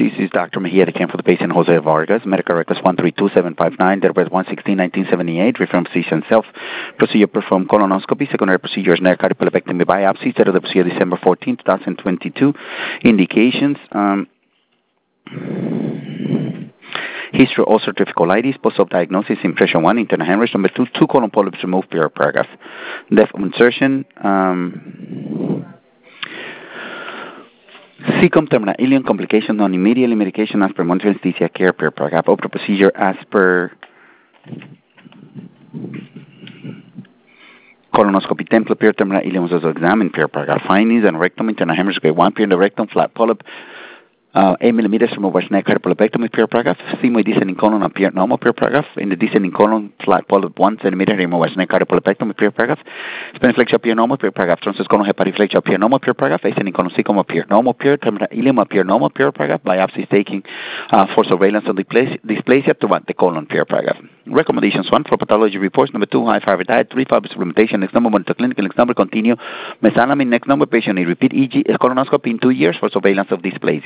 This is Dr. Mejia that came for the patient Jose Vargas. Medical records 132-759, date of birth 1/16/1978, referring physician self. Procedure performed colonoscopy. Secondary procedures neck cardiopulmonectomy biopsy. Set of the procedure December 14, 2022. Indications. History of ulcerative colitis, post-op diagnosis, impression 1, internal hemorrhage. Number 2, 2 colon polyps removed, paragraph. Depth of insertion. Cecum, terminal ileum, complications non immediately, medication as per monitoring anesthesia care, paragraph. Open procedure as per colonoscopy template, terminal ileum was also examined, paragraph. Findings and rectum, internal hemorrhage, grade 1, in the rectum, flat polyp, 8 millimeters from over neck cardiopulmonectomy, paragraph. Sigmoid descending colon appeared normal, paragraph. In the descending colon, flat polyp 1 centimeter removed neck cardiopulmonectomy, paragraph. Spinal flexure appeared normal, paragraph. Transverse colon hepatic flexure appeared normal, paragraph. Ascending colon cecum appeared normal, terminal ileum appeared normal, paragraph. Biopsy is taking for surveillance of dysplasia to the colon, paragraph. Recommendations: 1, for pathology reports. Number 2, high fiber diet. 3, fiber supplementation. Next number, monitor clinical. Next number, continue mesalamine. Next number, patient need repeat EG colonoscopy in 2 years for surveillance of dysplasia.